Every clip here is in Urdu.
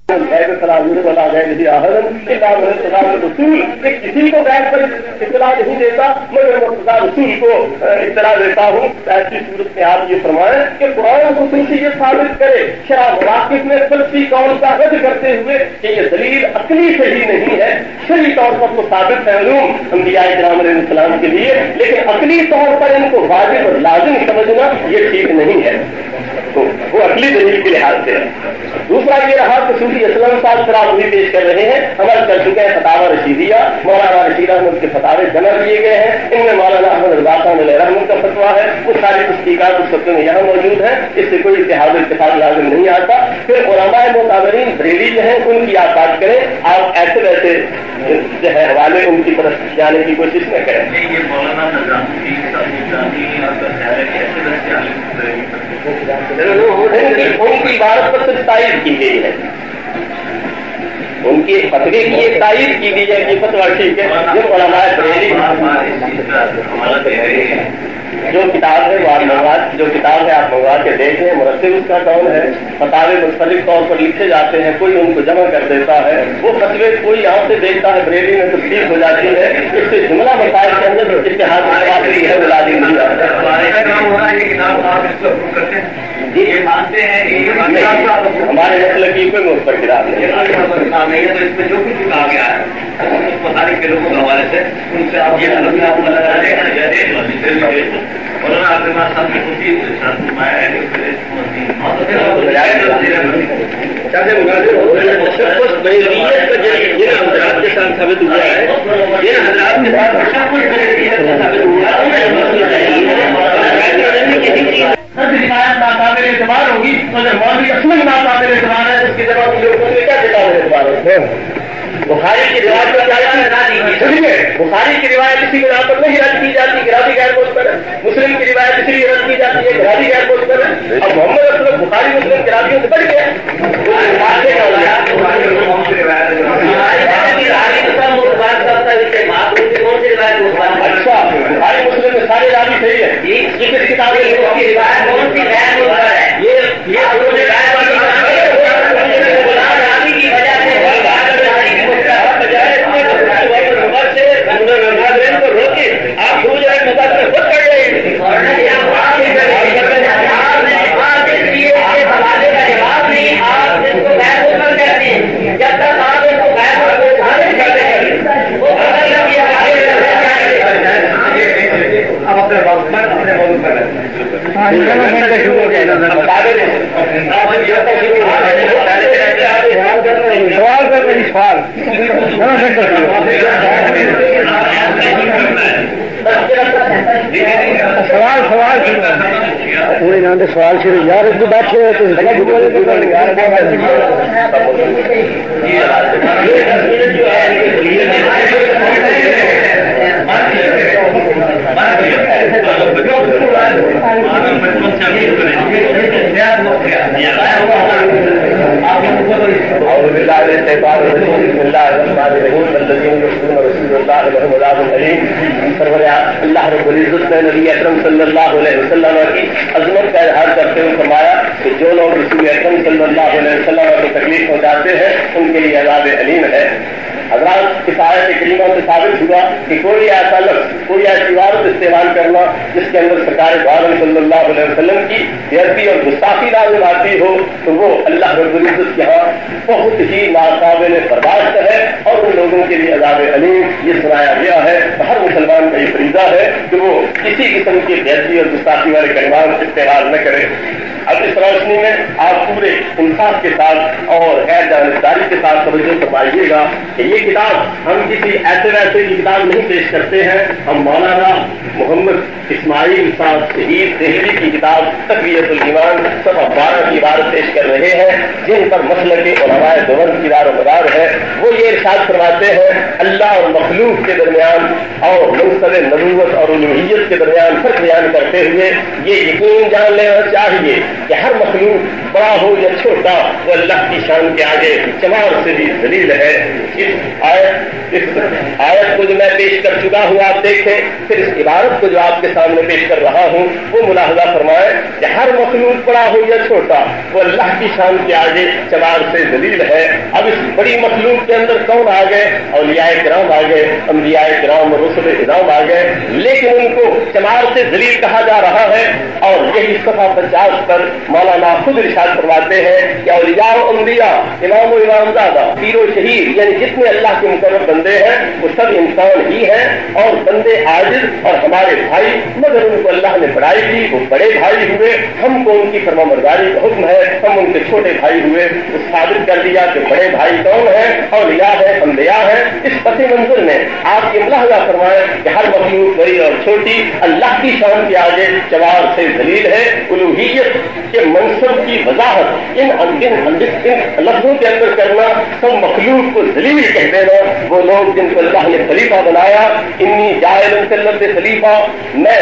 کسی کو بیٹھ کر اطلاع نہیں دیتا مگر مرتضیٰ رسول کو اطلاع دیتا ہوں. ایسی صورت میں آپ یہ فرمائیں کہ قرآن رسول سے یہ ثابت کرے شرح مواقف میں فلسفی قول کا رد کرتے ہوئے کہ یہ دلیل عقلی صحیح نہیں ہے. شرعی طور پر تو ثابت ہے علوم انبیاء کرام علیہ السلام کے لیے، لیکن عقلی طور پر ان کو واجب اور لازم سمجھنا یہ ٹھیک نہیں ہے. تو وہ عقلی دلیل کے لحاظ سے ہے. دوسرا یہ رہا کہ صوفی اسلم صاحب سر آپ بھی پیش کر رہے ہیں، عمل کر چکے ہیں فتاوی رشیدیہ، مولانا رشید احمد کے فتاوے جمع کیے گئے ہیں. ان میں مولانا احمد رضا خان علیہ رحمۃ کا فتویٰ ہے، وہ ساری تصدیقات اس سطح میں یہاں موجود ہے، اس سے کوئی اتحاد اتفاق لازم نہیں آتا. پھر علماء معتبرین بریلی جو ہیں ان کی آپ بات کریں، آپ ایسے ویسے جو ہے حوالے ان کی طرف جانے کی کوشش نہ کریں. ان کی عبارت پر صرف تائید کی گئی ہے، ان کی فتوے کی ایک تائید کی گئی ہے کہ فتویٰ ٹھیک ہے. جب علماء بریلی جو کتاب ہے وہ آپ منگوا، جو کتاب ہے آپ منگوا کے دیکھ لیں. مرتب اس کا کون ہے؟ فتاوے مختلف طور پر لکھے جاتے ہیں، کوئی ان کو جمع کر دیتا ہے، وہ فتوے کوئی یہاں سے دیکھتا ہے بریلی میں تصدیق ہو جاتی ہے. اس سے جملہ مسائل کے اندر اتحاد ہے وہ لازم نہیں آتا. جی مانتے ہیں ہمارے مسئلے کی کوئی مجھ پر کتاب نہیں ہے، تو اس میں جو کچھ کہا گیا ہے بخاری کے لوگوں کے حوالے سے ان سے آپ یہ حضرات کے ساتھ ثابت ہوا ہے، یہ حضرات کے ساتھ ناقابل اعتبار ہوگی. مگر مولوی اصل ناقابل اعتبار ہے، اس کے جواب لوگوں نے کیا قابل اعتبار ہے؟ بخاری کی روایت پر بخاری کی روایت اسی بنا پر نہیں رد کی جاتی کہ راوی غیر معتبر ہے. مسلم کی روایت اسی لیے رد کی جاتی ہے کہ راوی غیر معتبر ہے. اب محمد اسلم بخاری مسلم کے راویوں سے بڑھ گیا. اچھا بخاری مسلم میں سارے راوی صحیح ہے. یہ کس کتاب کی روایت کون سی غیر معتبر ہے؟ یہ سوال شروع یار اس کو بیٹھے تو اللہ رب العزت نے نبی اکرم صلی اللہ علیہ وسلم کی عظمت کا اظہار کرتے ہوئے فرمایا کہ جو لوگ رسول اکرم صلی اللہ علیہ وسلم کو تکلیف پہنچاتے ہیں ان کے لیے عذاب علیم ہے. حضرات کی آیت کریمہ سے ثابت ہوا کہ کوئی ایسا لفظ، کوئی ایسی عبارت استعمال کرنا جس کے اندر سرکار عالم صلی اللہ علیہ وسلم کی بےعزتی اور گستاخی لازم آتی ہو تو وہ اللہ رب العزت کے ہاں بہت ہی ناقابل برداشت ہے اور ان لوگوں کے لیے عذاب علیم یہ سنایا گیا ہے. ہر مسلمان کا یہ فریضہ ہے کہ وہ کسی قسم کی بےعزتی اور گستاخی والے کلمات استعمال نہ کرے. اب اس روشنی میں آپ پورے انصاف کے ساتھ اور غیر جانبداری کے ساتھ توجہ فرمائیے گا کہ یہ کتاب ہم کسی ایسے ویسے کی کتاب نہیں پیش کرتے ہیں. ہم مولانا محمد اسماعیل صاحب شہید دہلوی کی کتاب تقویت الایمان صفحہ 12 کی عبارت پیش کر رہے ہیں جن پر مسلک علماء دیوبند کی دار و مدار ہے. وہ یہ ارشاد فرماتے ہیں اللہ اور مخلوق کے درمیان اور منصب نبوت اور الوہیت کے درمیان فرق بیان کرتے ہوئے یہ یقین جان لینا چاہیے کہ ہر مخلوق بڑا ہو یا چھوٹا وہ اللہ کی شان کے آگے چمار سے بھی ذلیل ہے. اس آیت کو جو میں پیش کر چکا ہوں آپ دیکھیں، پھر اس عبارت عبارت کو جو آپ کے سامنے پیش کر رہا ہوں وہ ملاحظہ فرمائے کہ ہر مخلوق بڑا ہو یا چھوٹا وہ اللہ کی شان کے آگے چمار سے ذلیل ہے. اب اس بڑی مخلوق کے اندر کون آ گئے؟ اولیاء کرام آ گئے, انبیاء کرام اور رسل اعظام آ گئے, لیکن ان کو چمار سے ذلیل کہا جا رہا ہے. اور یہی صفحہ 50 پر مولانا خود ارشاد فرماتے ہیں کہ اولیاء و انبیاء, امام و امامزادہ, پیر و شہید, یعنی جتنے اللہ کے مقرر بندے ہیں وہ سب انسان ہی ہیں اور بندے عاجز اور ہمارے بھائی, مگر ان کو اللہ نے بڑائی دی, وہ بڑے بھائی ہوئے. ہم کو ان کی فرمانبرداری کا حکم ہے, ہم ان کے چھوٹے بھائی ہوئے. وہ ثابت کر دیا کہ بڑے بھائی کون ہیں؟ اولیاء ہیں, انبیاء ہیں. اس پس منظر میں آپ یہ ملاحظہ فرمائیں کہ ہر مخلوق بڑی اور چھوٹی اللہ کی شان کے آگے چوار سے ذلیل ہے. الوہیت کے منصب کی وضاحت ان لفظوں کے اندر کرنا, سب مخلوق کو ذلیل کہہ دینا. وہ لوگ جن کو اللہ نے خلیفہ بنایا, انی جاعل فی الارض خلیفہ, میں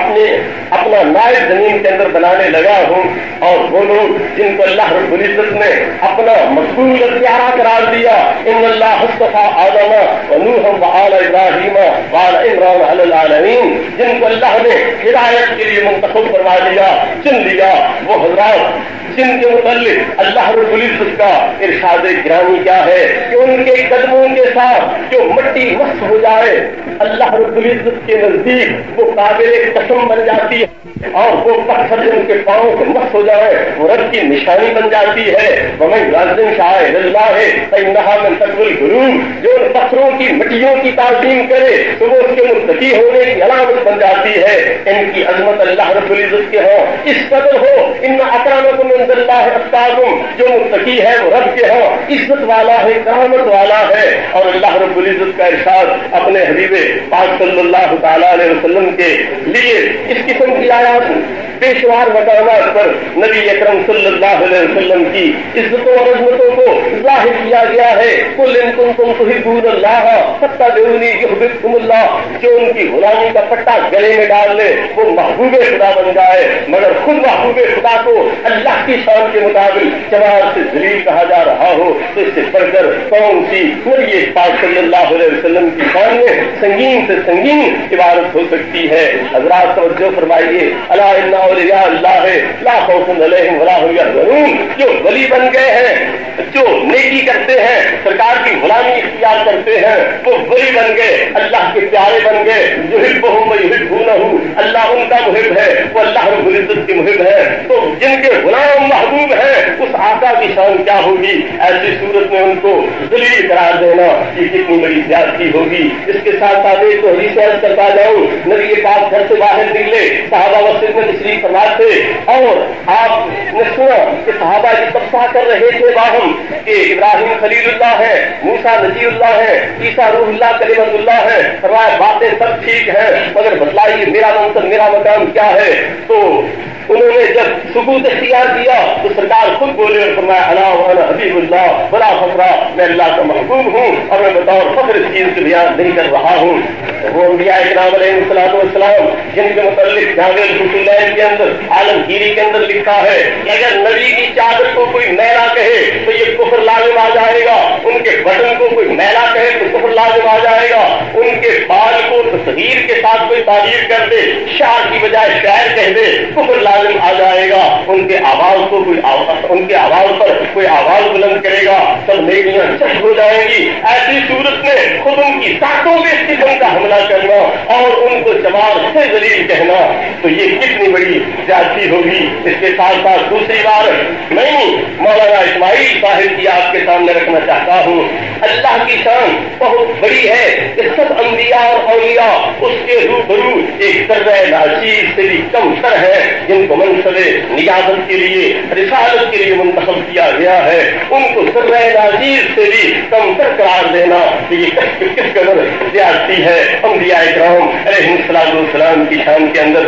اپنا نائب زمین کے اندر بنانے لگا ہوں. اور وہ لوگ جن کو اللہ رب العزت نے اپنا مقبول اور پیارا قرار دیا, ان اللہ اصطفیٰ آدم و نوح و آل ابراہیم و آل عمران علی العالمین, جن کو اللہ نے ہدایت کے لیے منتخب فرما دیا, چن لیا. وہ حضرات جن کے متعلق اللہ رب العزت کا ارشاد گرامی کیا ہے کہ ان کے قدموں کے ساتھ جو مٹی مس ہو جائے اللہ رب العزت کے نزدیک وہ قابل قسم بن جاتی ہے, اور وہ پتھر جن کے پاؤں سے مس ہو جائے وہ رب کی نشانی بن جاتی ہے. ومن یعظم شعائر اللہ فإنها من تقوى القلوب, جو ان پتھروں کی مٹیوں کی تعظیم کرے تو وہ اس کے متقی ہونے کی علامت بن جاتی ہے. ان کی عظمت اللہ رب العزت کے ہاں اس قدر ہو, ان اکرمکم عند اللہ اتقاکم, جو متقی ہے وہ رب کے ہاں عزت والا ہے, کرامت والا ہے. اور اللہ رب العزت کا ارشاد اپنے حبیب پاک صلی اللہ تعالی علیہ وسلم کے لیے اس قسم کی آیات بے شمار مقامات پر نبی اکرم صلی اللہ علیہ وسلم کی عزتوں اور عظمتوں کو ظاہر کیا گیا ہے. قل ان کنتم تحبون اللہ فاتبعونی یحببکم اللہ, جو ان کی غلامی کا پٹا گلے میں ڈال لے وہ محبوب خدا بن جائے, مگر خود محبوب خدا کو اللہ کی شان کے مطابق چمار سے ذلیل کہا جا رہا ہو تو اس سے بڑھ کر کون سی نبی پاک صلی اللہ علیہ وسلم کی شان میں سنگین سے سنگین عبارت ہو سکتی ہے. حضرات توجہ فرمائیے, الا ان اولیاء اللہ لا خوف علیہم ولا هم یحزنون, جو ولی بن گئے ہیں, جو نیکی کرتے ہیں, سرکار کی غلامی اختیار کرتے ہیں, وہ ولی بن گئے, اللہ کے پیارے بن گئے. یحبہم ویحبونہ, اللہ ان کا محب ہے, وہ اللہ رب العزت کی محب ہے. تو جن کے غلام محبوب ہیں اس آقا کی شان کیا ہوگی؟ ایسی صورت میں ان کو ذلیل قرار دینا یہ کتنی بڑی زیادتی ہوگی. اس کے ساتھ ساتھ ایک تو حدیث عرض کرتا جاؤں, نبی پاک گھر سے باہر نکلے, صحابہ مسجد میں تشریف فرما تھے, اور آپ نے سنا کہ صحابہ یہ تبصرہ کر رہے تھے باہم کہ ابراہیم خلیل اللہ ہے, موسیٰ نجی اللہ ہے, عیسیٰ روح اللہ کلمت اللہ ہے. فرمایا باتیں سب ٹھیک ہیں مگر بتلائیے میرا منصب میرا مقام کیا ہے. تو انہوں نے جب ثبوت اختیار کیا تو سرکار خود بولے اور فرمایا انا وانا حبیب اللہ بلا فخرا, میں اللہ کا محبوب ہوں اور میں بطور فخر اس چیز کو بیان نہیں کر رہا ہوں. وہ انبیاء کرام علیہ الصلوۃ والسلام جن کے متعلق جامع الفتوح کے اندر عالمگیری کے اندر لکھا ہے کہ اگر نبی کی چادر کو کوئی میلا کہے تو یہ کفر لازم آ جائے گا, ان کے بٹن کو کوئی میلا کہے تو کفر لازم آ جائے گا, ان کے بال کو تصغیر کے ساتھ کوئی تعبیر کر دے, شعر کی بجائے شعر کہہ دے, کفر لازم آ جائے گا. ان کے آواز کو کوئی ان کے آواز پر کوئی آواز بلند کرے گا, سب نیکیاں چٹ ہو جائیں گی. ایسی صورت میں خود ان کی ذاتوں میں اس قسم کا حملہ کرنا اور ان کو چمار سے ذلیل کہنا تو یہ کتنی بڑی زیادتی ہوگی. اس کے ساتھ ساتھ دوسری بار میں مولانا اسماعیل صاحب کی آپ کے سامنے رکھنا چاہتا ہوں. اللہ کی شان بہت بڑی ہے کہ سب انبیاء اور اولیاء اس کے روبرو ایک ذرہ ناچیز سے بھی کم تر ہے, جن کو منصب نجات کے لیے رسالت کے لیے منتخب کیا گیا ہے. ان کو ذرہ ناچیز سے بھی کم تر قرار دینا یہ کس قدر زیادتی ہے انبیاء کرام علیہ الصلوۃ والسلام کی شان کے اندر.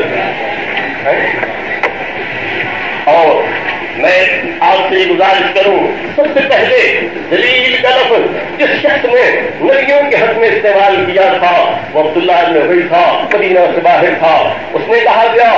اور میں آپ سے یہ گزارش کروں, سب سے پہلے ذلیل کا لفظ جس شخص نے نبیوں کے حق میں استعمال کیا تھا وہ عبداللہ ابن ابی تھا, مدینہ سے باہر تھا. اس نے کہا گیا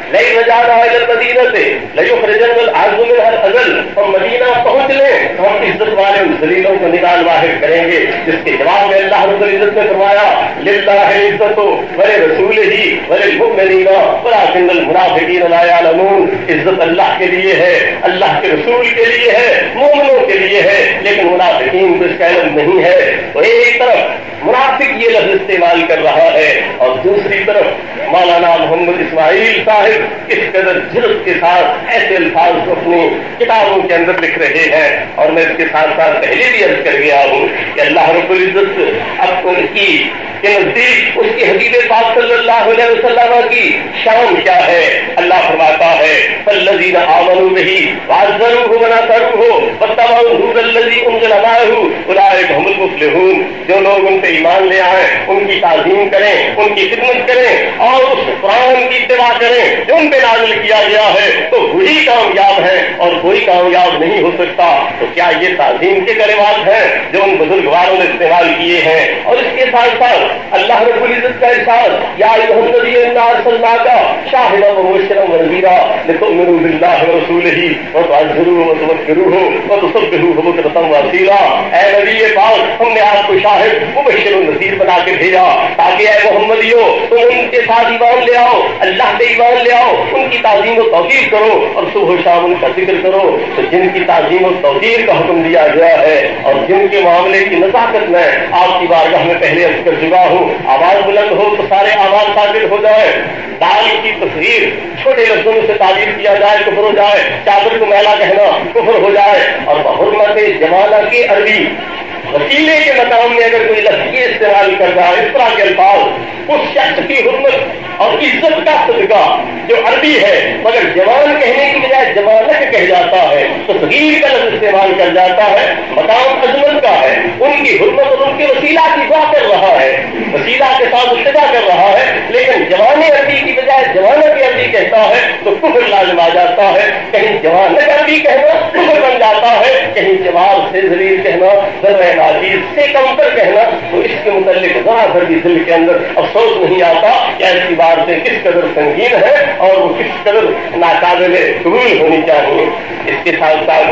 نہیں رجانا ہے مدینہ سے ليخرجن الأعز منها الأذل، ہم مدینہ پہنچ لیں تو ہم عزت والے ان ذلیلوں کو نکال باہر کریں گے. جس کے جواب میں اللہ رب العزت نے فرمایا للہ العزت ولرسولہ وللمؤمنین ولکن المنافقین لا يعلمون. عزت اللہ کے لیے ہے، اللہ کے رسول کے لیے ہے، مومنوں کے لیے ہے، لیکن منافقین کو اس کا علم نہیں ہے. تو ایک طرف منافق یہ لفظ استعمال کر رہا ہے اور دوسری طرف مولانا محمد اسماعیل صاحب اس قدر جرأت کے ساتھ ایسے الفاظ کو اپنی کتابوں کے اندر لکھ رہے ہیں. اور میں اس کے ساتھ ساتھ پہلے بھی عرض کر گیا ہوں کہ اللہ رب العزت اب ان کی کے نزدیک اس کی حبیب پاک صلی اللہ علیہ وسلم کی شان کیا ہے. اللہ فرماتا ہے فالذین آمنوا بہ وعزروہ ونصروہ واتبعوا الهدى الذی انزل معہ اولئک هم المفلحون. جو لوگ ان پہ ایمان لے آئیں ان کی تعظیم کریں، ان کی خدمت کریں اور اس قرآن کی اتباع کریں جو ان پہ نازل کیا گیا ہے تو وہی کامیاب ہے اور کوئی کامیاب نہیں ہو سکتا. تو کیا یہ تعظیم کے کلمات ہیں جو ان بزرگواروں نے استعمال کیے ہیں؟ اور اس کے ساتھ ساتھ اللہ رب العزت کا ارشاد یا ایھا النبی انا ارسلناک شاہدا ومبشرا ونذیرا لتؤمنوا باللہ ورسولہ وتعزروہ وتوقروہ وتسبحوہ بکرۃ واصیلا. اے نبی پاک ہم نے آپ کو شاہد مبشر و نذیر بنا کے بھیجا تاکہ اے محمدیو تم ان کے ساتھ ایمان لے آؤ، اللہ پہ ایمان لے آؤ، ان کی تعظیم و توقیر کرو اور صبح و شام ان کا ذکر کرو. تو جن کی تعظیم و توقیر کا حکم دیا گیا ہے اور جن کے معاملے کی نزاکت میں آپ کی بارگاہ میں پہلے عرض کر چکا ہوں، آواز بلند ہو تو سارے آواز ثابت ہو جائے. دال کی تصویر چھوٹے لفظوں سے تعبیر کیا جائے کفر ہو جائے، چادر کو میلا کہنا کفر ہو جائے. اور بحرمت زمانہ کی عربی وسیلے کے مقام میں اگر کوئی لفظ یہ استعمال کر رہا ہے اس طرح کے الفاظ اس شخص کی حرمت اور عزت کا صدقہ جو عربی ہے مگر جوان کہنے کی بجائے جوانک کہہ جاتا ہے، تصغیر کا لفظ استعمال کر جاتا ہے، مقام عظمت کا ہے. ان کی حرمت اور ان کے وسیلہ کی دعا کر رہا ہے، وسیلہ کے ساتھ اتباع کر رہا ہے، لیکن جوان عربی کی بجائے جوانک عربی کہتا ہے تو کفر لازم آ جاتا ہے. کہیں جوانک عربی کہنا کفر بن جاتا ہے، کہیں جواب سے ذلیل کہنا ذرہ ناچیز سے کم کر کہنا. تو اس کے متعلق ذرا بھر بھی دل کے اندر افسوس نہیں آتا کہ ایسی باتیں کس قدر سنگین ہے اور وہ کس قدر ناقابل قبول ہونی چاہیے. اس کے ساتھ ساتھ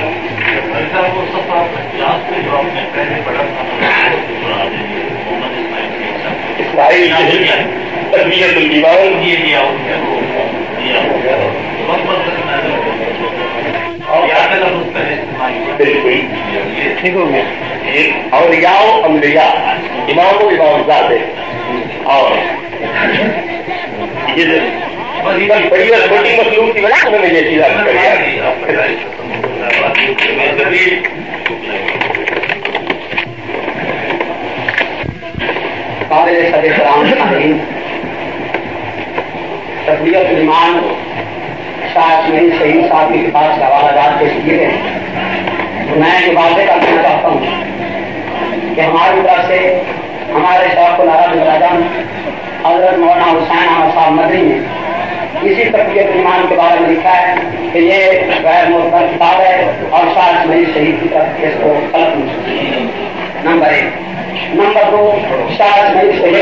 اسماعیل تربیت الایمان بالکل ٹھیک ہو گیا. اولیاء و انبیاء امام و امامزادے اور یہ بڑی اور چھوٹی مخلوق کی وجہ سے میں یہ چیز آپ قابل صدر کرام سامعین، تربیت الایمان شاید میری صحیح صاحب کی کتاب سے حوالہ جات پیش کیے ہیں. میں یہ واضح کرنا چاہتا ہوں کہ ہماری طرف سے ہمارے شیخ العرب اعظم حضرت مولانا حسین احمد صاحب مدنی نے اسی تربیت ایمان کے بارے میں لکھا ہے کہ یہ غیر معتبر کتاب ہے اور شاید میری صحیح کی طرف اس کو غلط نہیں. نمبر 1. نمبر 2 شاید میری صحیح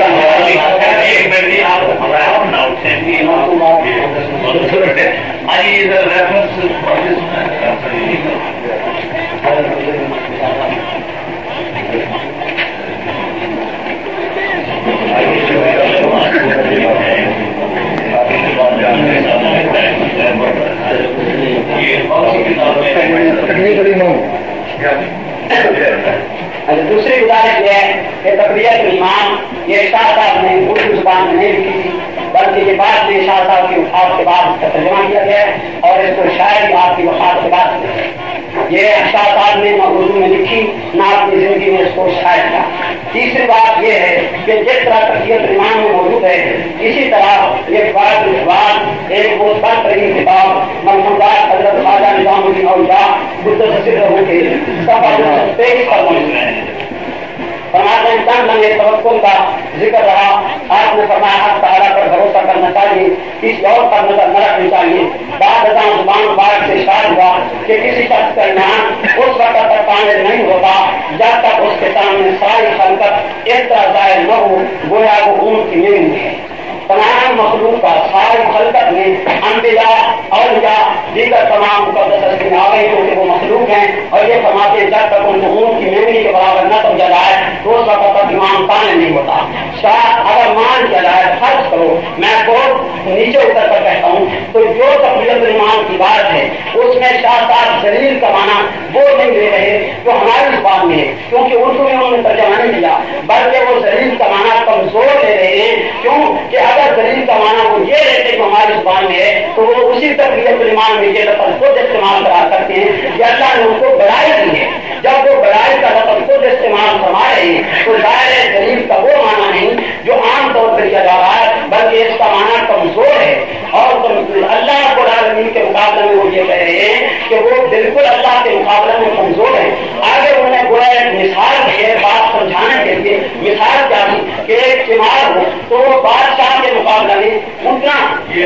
دوسری گزارش یہ ہے کہ تقویت ایمان یہ شاہ صاحب نے اردو زبان میں نہیں لکھی تھی بلکہ یہ بات میں شاہ صاحب کی وفات کے بعد اس کا ترجمہ کیا گیا ہے اور اس کو شاید آپ کی وفات کے بعد یہ شاہ صاحب نے نہ اردو میں لکھی نہ اپنی زندگی میں اس کو شاید کیا. تیسری بات یہ ہے کہ جس طرح تقویت ایمان میں موجود ہے اسی طرح یہ بات ایک بہت بہترین کتاب محمود حضرت خواجہ نظام الدین اولیاء قدس سرہ کے صفحہ 23 پر موجود ہے. فرماتے ہیں چند لمحے توکل کا ذکر رہا. آپ نے فرمایا حق تعالیٰ پر بھروسہ کرنا چاہیے، کسی اور پر نظر نہ رکھنی چاہیے. بعد ازاں زبان مبارک سے اشارہ ہوا کہ کسی شخص کا ایمان اس وقت تک کامل نہیں ہوتا جب تک اس کے سامنے ساری خلقت اس طرح ظاہر نہ ہو گویا وہ اونٹ کی نیند ہے. تمام مخلوق کا ساری خلقت میں اندر انبیاء اولیاء دیگر تمام مقدس ہستیاں آ گئی کیونکہ وہ مخلوق ہیں اور یہ فرماتے ہیں جب تک ان کو اونٹ کی میمنی کے برابر نہ سمجھا جائے تو اس وقت تک ایمان کامل نہیں ہوتا. شاید اگر مان کیا جائے فرض کرو میں بہت نیچے اتر کر کہتا ہوں تو جو تقویت ایمان کی بات ہے اس میں شاہدار ذلیل کا معنی وہ نہیں لے رہے جو ہماری زبان میں ہے کیونکہ اردو میں انہوں نے ترجمہ نہیں کیا بلکہ وہ ذلیل کا معنی کمزور لے رہے ہیں. کیوں کہ اگر ذلیل کا معنی وہ یہ لیتے جو ہماری زبان میں ہے تو وہ اسی تقویت ایمان میں یہ لفظ خود استعمال کرا کرتے ہیں کہ اللہ نے ان کو بڑائی دی ہے. جب وہ بڑائی کا لفظ خود استعمال فرما رہے ہیں تو ظاہر ذلیل کا وہ معنی نہیں جو عام طور پر کیا جا رہا ہے بلکہ اس کا معنی کمزور ہے. اور اللہ رب العالمین کے مقابلے میں وہ یہ کہہ رہے ہیں کہ وہ بالکل اللہ کے مقابلے میں کمزور ہے. آگے انہوں نے گویا ایک مثال دی ہے بات سمجھانے کے لیے. مثال کیا تھی کہ ایک چمار ہو تو وہ بادشاہ کے مقابلے میں اتنا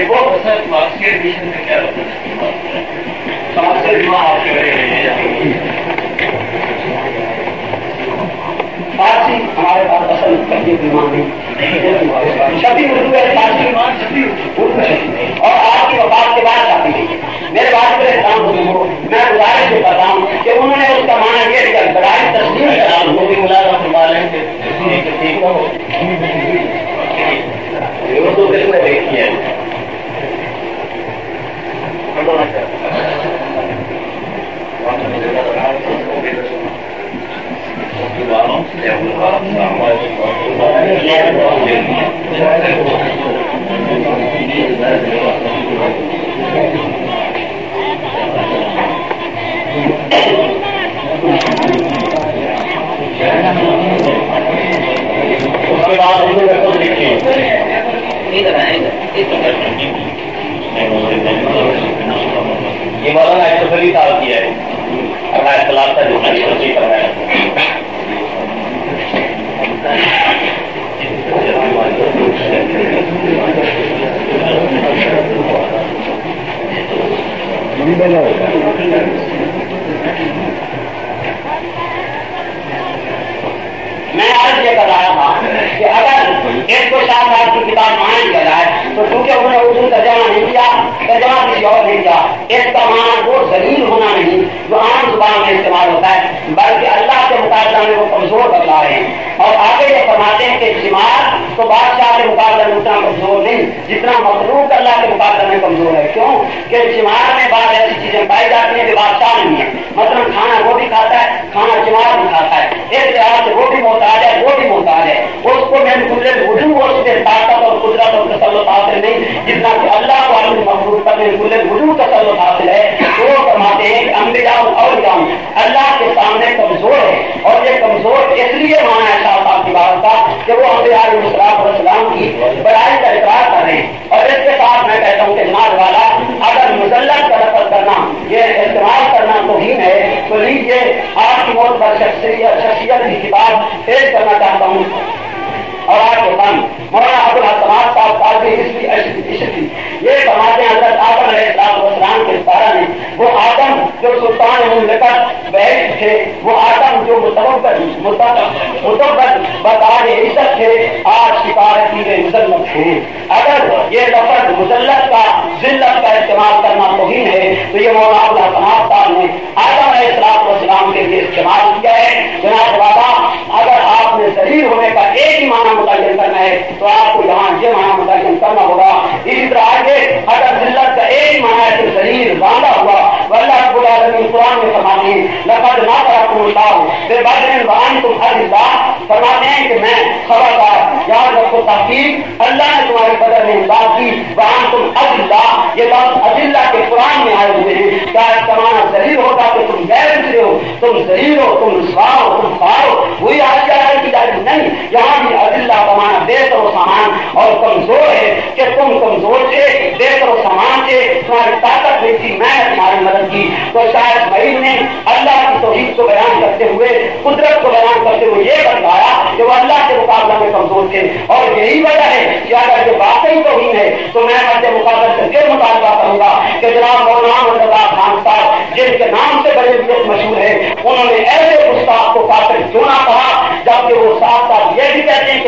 فارسی ہمارے پاس اصل شبی اردو ہے فارسی اور آپ کی وفات کے بعد آتی ہے. میرے بات پر احترام ہو میں گزارش سے کرتا ہوں کہ انہوں نے اس کا معنی یہ لکھا بڑائی تسلیم کرا وہ بھی ملازم والے اردو کس نے دیکھی ہے اس کے بعد اردو میں خود لکھی یہ مولانا 120 سال کی ہے اپنا اختلاف کا جو تصدیق کر رہا ہے. میں آج یہ کر رہا تھا کہ اگر ایک کو شاہ صاحب کی کتاب مان کیا جائے تو چونکہ انہوں نے اردو ترجمہ نہیں کیا ترجمہ کسی اور نہیں کیا اس کا معنی وہ ذلیل ہونا نہیں جو عام زبان میں استعمال ہوتا ہے بلکہ اللہ کے مقابلہ میں وہ کمزور بتلا رہے ہیں. اور آگے یہ فرماتے ہیں کہ جماعت تو بادشاہ کے مقابلے میں اتنا کمزور نہیں جتنا مخلوق اللہ کے مقابلے میں کمزور ہے. کیوں کہ جماعت میں بعض ایسی چیزیں پائی جاتی ہیں کہ بادشاہ نہیں ہے. مثلاً کھانا وہ بھی کھاتا ہے کھانا جماعت بھی کھاتا ہے ایک لحاظ سے وہ بھی محتاج ہے وہ بھی محتاج ہے. اس کو میں وجود اور طاقت اور قدرت اور تسلط حاصل نہیں جتنا کہ اللہ کو اپنے مخلوق پر وجود تسلط حاصل ہے. تو وہ فرماتے ہیں کہ انبیاء اور اللہ کے سامنے کمزور ہے اور یہ کمزور اس لیے مانا ہے شاہ صاحب کی بات کا کہ وہ انبیاء علیہ السلام کی بڑائی کا اقرار کر رہے ہیں. اور اس کے ساتھ میں کہتا ہوں کہ جماعت والا اگر مذلت کا لفظ کرنا یہ استعمال کرنا توہین ہے تو لیجیے آپ کی موت پر شخصیت کی کتاب پیش کرنا چاہتا ہوں اور آپ کے سامنے مولانا عبدالحسن صاحب عشقی یہ فرماتے ہیں حضرت آدم علیہ السلام کے بارے میں وہ آدم جو سلطان مملکت بحث تھے وہ آدم جو بطار عزت تھے آج شکایتی کے مذلت تھے. اگر یہ لفظ مذلت کا ذلت کا استعمال کرنا توہین ہے تو یہ مولانا عبدالحسن صاحب نے آدم علیہ السلام کے لیے استعمال کیا ہے. جناب بابا اگر آپ نے ذلیل ہونے کا ایک ہی معنی متعین کرنا ہے تو آپ کو یہاں یہ معنی متعین کرنا ہوگا. اسی طرح آگے اگر ذلت کا ایک معنی ہے تو ذلیل باندھا ہوا اللہ رب العالمین قرآن میں فرماتے ہیں لقد ما ترکم اللہ بے بدن وانتم اذلہ فرماتے ہیں کہ میں خبردار یاد رکھو تحقیق اللہ نے تمہارے بدن میں امداد کی وانتم اذلہ یہ بات اذلہ کے قرآن میں آئے ہوئے ہیں. کیا زمانہ ذلیل ہوگا کہ تم غیر گزرے ہو تم ذلیل ہو تم رسوا ہو تم خوار ہو وہی آج کیا ہے کی جائے نہیں. یہاں بھی اذلہ کمانا بہتر و سامان اور کمزور ہے کہ تم کمزور تھے بہتر و سامان تھے تمہاری طاقت نہیں تھی میں نے تمہاری مدد کی. تو شاید مریض نے اللہ کی توحید کو بیان کرتے ہوئے قدرت کو بیان کرتے ہوئے یہ بتایا کہ وہ اللہ کے مقابلہ میں کمزور تھے. اور یہی وجہ ہے کہ اگر یہ واقعی توہین ہے تو میں اپنے مقابلے سے پھر مطالبہ کروں گا کہ جناب مولانا مرتضیٰ خان صاحب جن کے نام سے بڑے مشہور ہیں انہوں نے ایسے استاد کو کافر کیوں نہ کہا جبکہ وہ ساتھ ساتھ یہ بھی کہتے ہیں کہ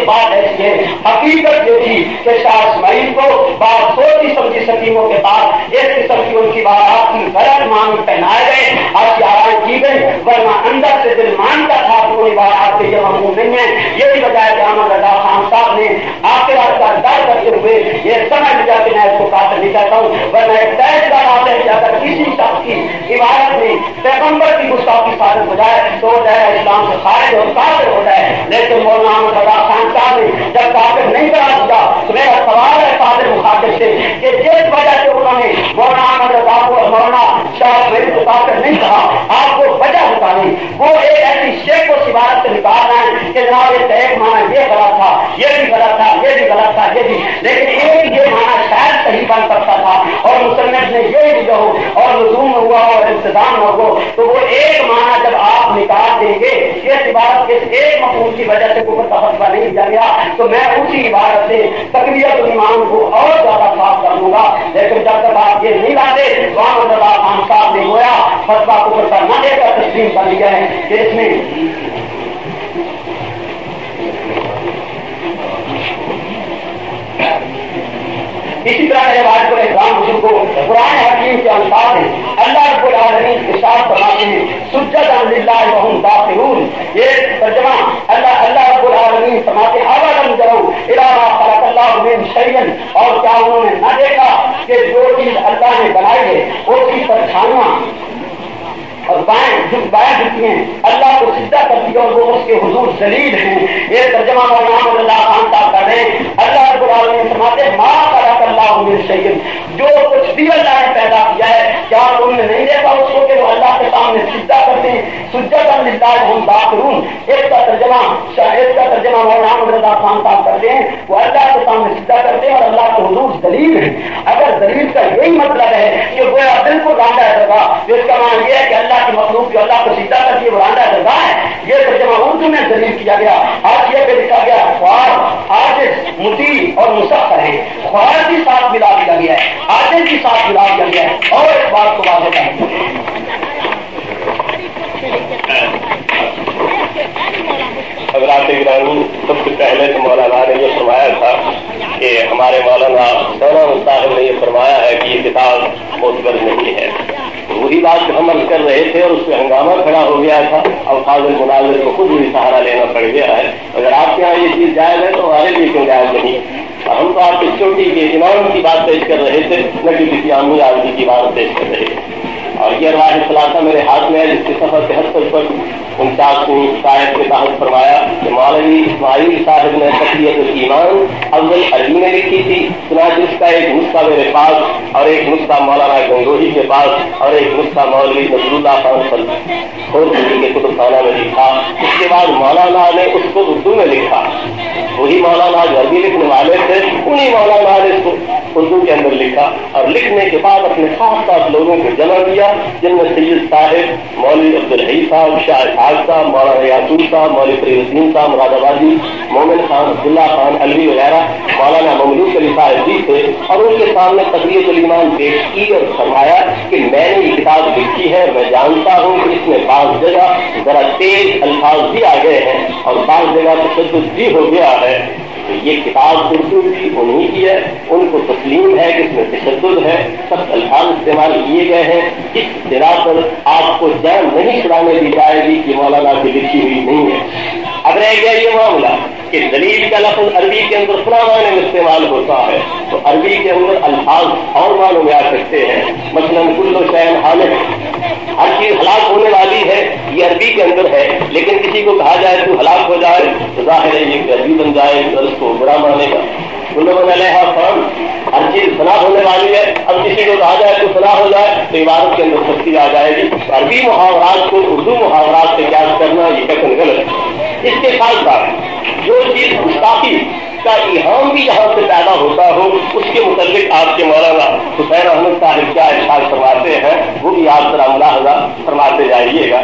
बात ऐसी है, हकीकत ये थी कि शाह इस्माइल को बात सोची समझी सकीमों के बाद इस किस्म की उनकी बात की गलत मान पहनाए गए, अशियाराएं की गई, वरना अंदर से दिल मानता था कोई बात आपके ये ममनू नहीं है। यही वजह है कि अहमद रजा खान साहब ने आखिरत का डर करते हुए ये समझ लिया कि मैं इसको काफिर नहीं कहता हूँ, वरना एक फैसला आते हैं कि अगर किसी शख्स की इबादत में पैगम्बर की गुस्ताखी साबित हो जाए तो हो जाए इस्लाम से खारिज और काफिर हो जाए। लेकिन मौलाना अहमद रजा खान साहब ने जब काफिर नहीं करा दिया तो मेरा सवाल है काफिर मुखातिब से कि जिस वजह से उन्होंने मौलाना अहमद रजा को मौलाना शाह मेरे को काफिर नहीं कहा, आपको वजह बतानी। वो एक ऐसी शेख को सिवारत से निकालना है कि जनाब ये एक माना ये गलत था, ये भी गलत था, ये भी गलत था, ये भी, लेकिन एक ये माना शायद सही बन सकता था और मुसन्निफ ने ये भी हो और लुज़ूम हुआ और इंतजाम हो, तो वो एक माना जब आप निकाल देंगे ये इबारत के एक मफहूम की वजह से कुफर का फतवा नहीं दिया गया, तो मैं उसी इबारत से तकबीरत ईमान को और ज्यादा साफ कर दूंगा। लेकिन जब तक आप ये नहीं लाते तो अहमद रजा खान साहब ने गोया फतवा कुफर का न देकर तस्लीम कर लिया है कि इसमें इसी तरह मेरे बात को इस्लाम मुस्लिम को कुरान हकीम के अनुसार है अल्लाह रब्बुल आलमीन के साथ फरमाते हैं सुज्जदन लिल्लाहि व हुम दाखिलून। ये तर्जुमा अल्लाह रब्बुल आलमीन फरमाते हैं अवलम जरऊ इला मा खलक़ल्लाहु मिन शैइन, और क्या उन्होंने न देखा कि जो चीज अल्लाह ने बनाई है उसकी परछाइयां और बाएं झुकती हैं अल्लाह को सिद्धा करती है और वो उसके हुजूर जलील हैं। ये तर्जुमा मौलाना अल्लाह खान साहब कर रहे हैं। अल्लाह रब्बुल आलमीन फरमाते मा खलक़ल्लाहु मिन शैइन, जो कुछ भी अल्लाह ने पैदा किया है क्या तुमने नहीं देखा उसको कि वो अल्लाह के सामने सिद्धा करते हैं, सुज्जदन लिल्लाहि व हुम दाखिलून। इसका तर्जुमा मौलाना रजा खान साहब करते हैं, वो अल्लाह के सामने सिद्धा करते हैं और अल्लाह के हुजूर जलील हैं। अगर जलील का यही मतलब है कि वो बिल्कुल रांडा दरगाह, तो इसका मान ये है कि अल्लाह की मखलूक जो अल्लाह को सीधा करती है वो रांडा दरगाह है। ये तर्जुमा उर्दू में दलील किया गया। आज ये पे लिखा गया ख्वाब आजिज मुती और मुसख्खर है, ख्वाब भी साथ मिला दिया गया है, आजिज भी साथ मिला दिया गया है। और इस बात को वाज़ेह करें हज़रात गिरामी, सबसे पहले तो मौलाना ने ये फरमाया था कि हमारे मौलाना हुसैन साहब ने ये फरमाया है कि ये किताब मोतबर नहीं है। वही बात हम अर्ज कर रहे थे और उससे हंगामा खड़ा हो गया था। अल्फाज़ुल मुनाज़िर को खुद भी सहारा लेना पड़ गया है। अगर आपके यहाँ ये चीज़ जायज़ है तो हमारे लिए क्यों जायज़ नहीं? हम तो आपकी चोटी के इमाम की बात पेश कर रहे थे, न कि किसी आमी आदमी की बात पेश कर रहे थे। और ये राह सलासा मेरे हाथ में है जिसके सफर 73 पर 49वीं शायद के तहत फरमाया कि मौलवी इस्माइल साहब ने तक़ियतुल ईमान अव्वल अरबी में लिखी थी। चुनांचे उसका एक नुस्खा मेरे पास और एक नुस्खा मौलाना गंगोही के पास और एक नुस्खा मौलवी नजरुल्लाह खान खोरपुरी के कुतुबखाना में लिखा। उसके बाद मौलाना ने उसको उर्दू में लिखा। वही मौलाना जो अरबी लिखने वाले थे उन्हीं मौलाना ने इसको उर्दू के अंदर लिखा और लिखने के बाद अपने साथ साथ लोगों को जमा किया, जिनमें सैयद साहिब, मौलवी अब्दुल हई साहब, शाह इस्हाक साहब, मौलाना यासूर साहब, मौलवी फरीदुद्दीन साहब मुरादाबादी, मोमिन खान, अब्दुल्ला खान अलवी वगैरह, मौलाना ममलूक अली साहब जी थे। और उनके सामने तक़ियतुल ईमान पेश की और फरमाया कि मैंने ये किताब लिखी है, मैं जानता हूँ कि इसमें बाज़ जगह जरा तेज अल्फाज भी आ गए हैं और बाज़ जगह तशद्दुद भी हो गया है। तो ये किताब उर्दू की उन्हीं की है, उनको तस्लीम है कि इसमें तशद्दुद है, सब अल्फाज इस्तेमाल किए गए हैं। इस सिरा पर आपको जान नहीं छुड़ाने दी जाएगी कि मौलाना की लिखी हुई नहीं है। अब रह गया ये मामला कि दलील का लफ्ज़ अरबी के अंदर फला माने में इस्तेमाल होता है, तो अरबी के अंदर अल्फाज और मानों में आ सकते हैं। मसलन कुल्लु शैइन हालिक, हर चीज हलाक होने वाली है, ये अरबी के अंदर है। लेकिन किसी को कहा जाए तो हलाक हो जाए तो जाहिर है ये अरबी बन जाए तो उसको बुरा मानेगा। हर चीज फना होने वाली है, अब किसी को कहा जाए तो फना हो जाए तो इबारत के अंदर सख्ती आ जाएगी। अरबी मुहावरात को उर्दू मुहावरात से क्या करना ये कथन गलत है। इसके साथ साथ जो चीज गुस्ताखी का इहाम भी यहाँ से पैदा होता हो उसके मुताबिक आपके मौलाना हुसैन अहमद साहिब क्या इरशाद फरमाते हैं वो भी आप जरा मुलाहजा फरमाते जाइएगा।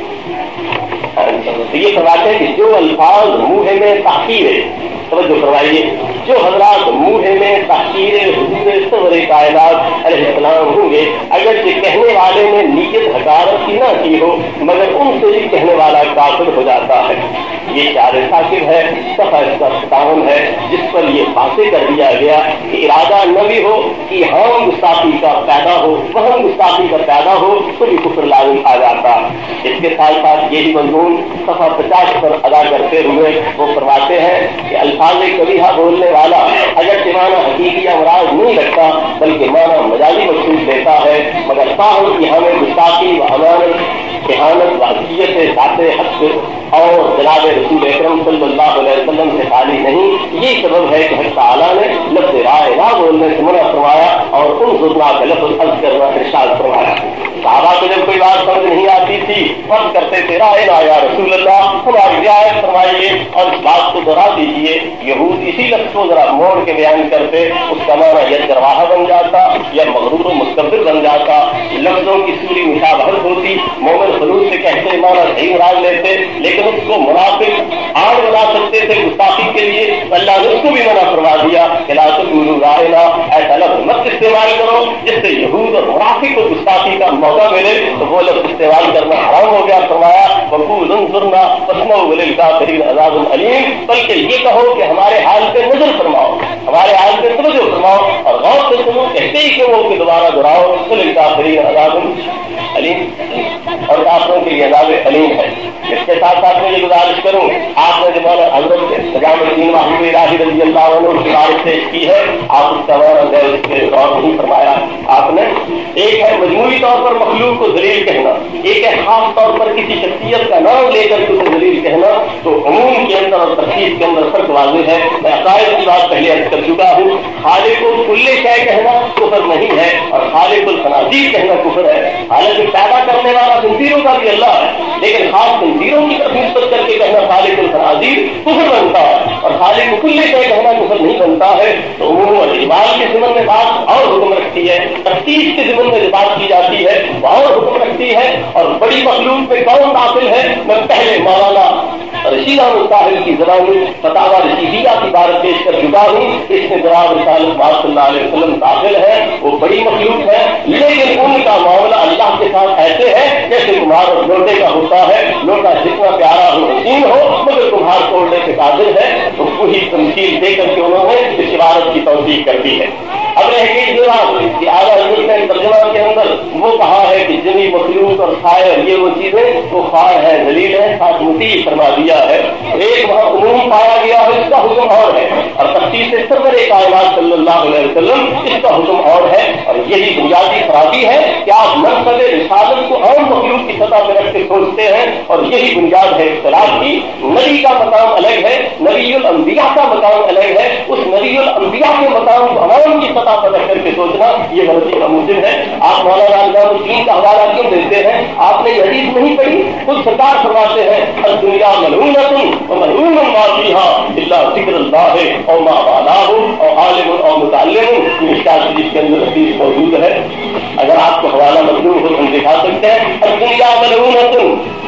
तो ये फरमाते हैं कि जो अल्फाज मुँह में ताकीर है, तवज्जो करवाइए, جو حضرات منہ میں تحقیر حضور صور کائنات علیہ السلام ہوں گے، اگرچہ کہنے والے نے نیت حقارت کی نہ کی ہو مگر ان سے بھی کہنے والا کافر ہو جاتا ہے۔ یہ شعر ثاقب ہے، صفحہ 57 ہے، جس پر یہ واضح کر دیا گیا کہ ارادہ نہ بھی ہو کہ ہم گستاخی کا پیدا ہو، وہم گستاخی کا پیدا ہو تو بھی کفر لازم آ جاتا۔ اس کے ساتھ ساتھ یہی مضمون صفحہ 50 پر ادا کرتے ہوئے وہ فرماتے ہیں کہ الفاظ کبیحہ بولنے والا اگر معنی حقیقی یا مراد نہیں رکھتا بلکہ معنی مجازی مقصود دیتا ہے، مگر صاحب کی ہمیں گستاخی و امانت احانت واقعیت ذات حق اور جناب رسول اکرم صلی اللہ علیہ وسلم سے خالی نہیں۔ یہ سبب ہے کہ حق تعالیٰ نے لفظ راہ بولنے سے منع فرمایا اور ان ظلمہ کا لفظ عرض کرنا ارشاد فرمایا۔ صحابہ کو جب کوئی بات سمجھ نہیں آتی تھی فرض کرتے تھے راہ یا رسول اللہ ہماری رعایت فرمائیے اور اس بات کو دہرا دیجیے۔ یہود اسی لفظ کو ذرا موڑ کے بیان کرتے، اس کا معنی یا جرواہ بن جاتا یا مغرور و مستقبل بن جاتا، لفظوں کی سوری مشابہت ہوتی، مومن خلوص سے کہتے مانا صحیح مراد لیتے لیکن اس کو منافق آڑ بنا سکتے تھے گستاخی کے لیے، اللہ نے اس کو بھی منع فرما دیا کہ لا تقولوا راعنا، ایسا لفظ مت استعمال کرو جس سے یہود اور منافق کو گستاخی کا موقع ملے تو وہ لفظ استعمال کرنا حرام ہو گیا۔ فرمایا وقولوا انظرنا واسمعوا وللکافرین عذاب علیم، بلکہ یہ کہو کہ ہمارے حال پہ نظر فرماؤ، ہمارے حال پہ توجہ فرماؤ اور غور سے سنو، کہتے ہی کہ وہ کہ دوبارہ دہراؤ وللکافرین عذاب علیم، اور کافروں کے لیے عذاب علیم ہے۔ اس کے ساتھ ساتھ میں یہ گزارش کروں، آپ نے جو حضرت نظام الدین محمود الہی رضی اللہ عنہ کی بات پیش کی ہے، آپ اس کا غور نہیں فرمایا۔ آپ نے ایک ہے مجموعی طور پر مخلوق کو ذلیل کہنا، ایک ہے خاص طور پر کسی شخصیت کا نام لے کر اسے ذلیل کہنا، تو عموم کے اندر اور ترتیب کے اندر فرق واضح ہے۔ میں عقائد کی بات پہلے عرض کر چکا ہوں، خالق کو کل شے کہنا کفر نہیں ہے اور خالق الخنازیر کہنا کفر ہے۔ حالانکہ پیدا کرنے والا خنزیروں کا بھی اللہ ہے، لیکن خاص خنزیروں کی طرف نسبت کر کے کہنا خالق الخنازیر کفر بنتا ہے اور خالق کل شے کہنا کفر نہیں بنتا ہے۔ تو عموم اور اجمال کے ضمن میں بات اور حکم رکھتی ہے، تفتیش کے ضمن میں جو بات کی جاتی ہے وہ اور حکم رکھتی ہے۔ اور بڑی مخلوق میں کون داخل ہے؟ میں پہلے مولانا رشید احمد صاحب کی زبانی فتاوی رشیدیہ کی بات پیش کر چکا ہوں، اس میں جناب رسالت صلی اللہ علیہ وسلم داخل ہے، وہ بڑی مخلوق ہے لیکن ان کا معاملہ اللہ کے ساتھ ایسے ہے جیسے کمہار اور لوٹے کا ہوتا ہے، لوٹا جتنا پیارا ہو حسین ہو مگر کمہار توڑنے سے قادر ہے، تو وہی تمثیل دے کر کے انہوں نے اس عبارت کی توثیق کر دی ہے۔ اب رہ گئی یہ بات کہ اعلیٰ حضرت نے ترجمہ کے اندر وہ کہا ہے کہ جنی مخلوق اور خائر یہ وہ چیزیں وہ خائر ہے ذلیل ہے، ساتھ مطیع فرما دیا ہے۔ ایک وہاں عموم پایا گیا ہے، اس کا حکم اور ہے، اور تفتیش سرور کائنات صلی اللہ علیہ وسلم اس کا حکم اور ہے، اور یہی بنیادی خرابی ہے کہ آپ منصب رسالت کو عام مخلوق کی سطح پہ رکھ کے سوچتے ہیں، اور یہی بنیاد ہے اختلاف کی۔ نبی کا مقام الگ ہے، نبی الانبیاء کا مقام الگ ہے، اس نبی الانبیاء کے مقام کو عوام کی سطح پر رکھ کر کے سوچنا یہ غلطی ناممکن ہے۔ آپ مولانا نظام الدین کا حوالہ کیوں دیتے ہیں؟ آپ نے یہ حدیث نہیں پڑھی؟ خود سرکار فرماتے ہیں الدنیا ملعونۃ وملعون ما فیہا الا ذکر اللہ او ما والاہ او عالم او متعلم، مشکوٰۃ شریف کے اندر حدیث موجود ہے۔ اگر آپ کو حوالہ مطلوب ہو ہم دکھا سکتے ہیں الدنیا ملعونۃ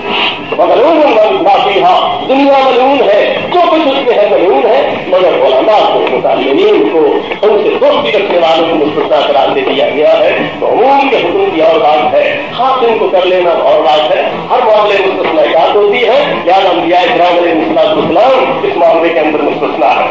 وملعون ما فیہا، دنیا ملعون ہے، جو کچھ اس میں ہے ملعون ہے، مگر علماء کو متعلمین کو ان سے دوستی رکھنے والوں کو مستثنیٰ قرار دے دیا گیا ہے۔ تو عموم کے حکم کی اور بات ہے، خاص ان کو کر لینا اور بات ہے، ہر معاملے میں مستثنیات ہوتی ہے، یا انبیاء کرام علیہ السلام اس معاملے کے اندر مستثنیٰ ہے۔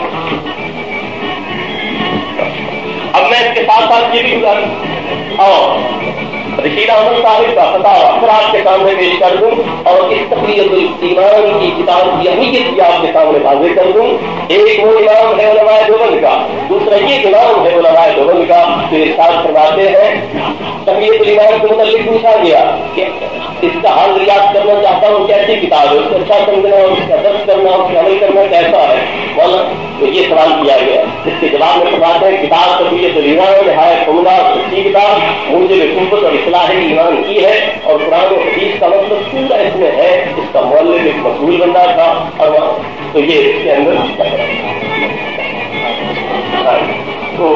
اب میں اس کے ساتھ ساتھ یہ بھی گزارش اور رشید احمد صاحب کا فتاوی پھر آپ کے سامنے پیش کر دوں اور اس تقریۃ الایمان کی کتاب کی اہمیت بھی آپ کے سامنے واضح کر دوں۔ ایک وہ امام ہے علماء دیوبند کا، دوسرا یہ امام ہے علماء دیوبند کا جو ارشاد فرماتے ہیں تقریۃ الایمان کے متعلق پوچھا گیا کہ اس کا حال ریاض کرنا چاہتا ہوں کیسی کتاب ہے، اس کو اچھا سمجھنا اور اس کا درس کرنا اور اس کا عمل کرنا کیسا ہے مولانا، تو یہ سوال کیا گیا۔ اس کے جواب میں فرماتے ہیں کتاب تقریۃ الایمان نہایت عمدہ سچی کتاب موجب قوت اور اصلاح ایمان کی ہے، اور قرآن و حدیث کا مطلب پورا اس میں ہے، اس کا مؤلف ایک مقبول بندہ تھا، اور تو یہ اس کے اندر تو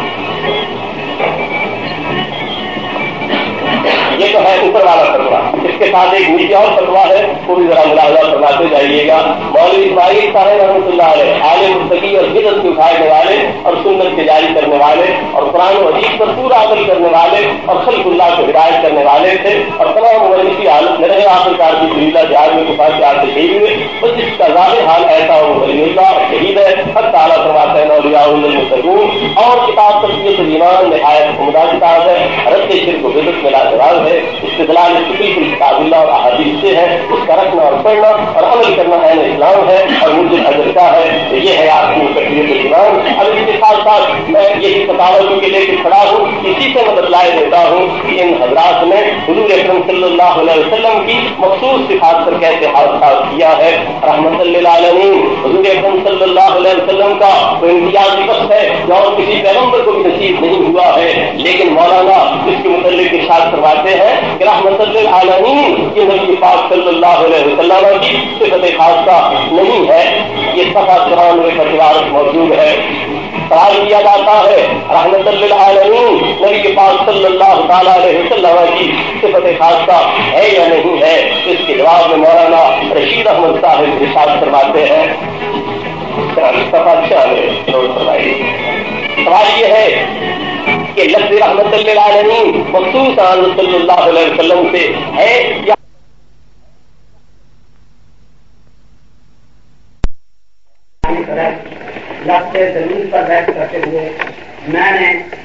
یہ تو ہے اوپر والا فتویٰ۔ اس اس کے ساتھ ایک نیچے اور فتوا ہے، وہ بھی ذرا ملاحظہ فرماتے جائیے گا۔ مولوی اسماعیل صاحب رحمۃ اللہ علیہ عالم متقی اور بدعت کو اٹھانے والے اور سنت کے جاری کرنے والے اور قرآن و حدیث پر پورا عمل کرنے والے اور خلق اللہ کو ہدایت کرنے والے تھے، اور تمام مجلسی حالت میں رہے، آخرکار کی فریضہ جہاد میں کفار کے ہاتھ سے شہید ہوئے، اور جس کا ظاہر حال ایسا ہو ولی اللہ شہید ہے، حق تعالیٰ فرماتے ہیں اولیاء المتقون۔ اور کتاب تربیت الایمان نہایت عمدہ کتاب ہے، رد شرک و بدعت میں لاجواب ہے، استدلال اس کی بالکل کتاب اللہ اور احادیث سے ہے، اس کا رکھنا اور پڑھنا اور عمل کرنا ہے اسلام ہے، اور مجھے اجر کا ہے، یہ ہے آپ کی تربیت الایمان۔ اب اس کے ساتھ ساتھ میں یہی فتاوی کے لے کے کھڑا ہوں، اسی سے مدد لائے دیتا ہوں کہ ان حضرات نے حضور اکرم صلی اللہ علیہ وسلم کی مخصوص صفات پر کیسے حادثات کیا ہے۔ رحمت للعالمین حضور اکرم صلی اللہ علیہ وسلم کا وہ امتیازی وقت ہے جو اور کسی پیغمبر کو بھی نصیب نہیں ہوا ہے، لیکن مولانا اس کے متعلق ارشاد فرماتے ہیں کہ رحمت للعالمین یہ نبی پاک صلی اللہ علیہ وسلم کی صفت خاصہ نہیں ہے۔ یہ صفحہ 94 پر تلاوت موجود ہے۔ سوال کیا جاتا ہے رحمت للعالمین نبی پاک صلی اللہ تعالیٰ علیہ وسلم کی صفت خاصہ ہے یا نہیں ہے؟ اس کے جواب میں مولانا رشید احمد صاحب ارشاد فرماتے ہیں، سوال یہ ہے کہ لفظ رحمت للعالمین مخصوص صلی اللہ علیہ وسلم سے ہے یا لفظ زمین پر بیٹھ کرتے ہوئے میں نے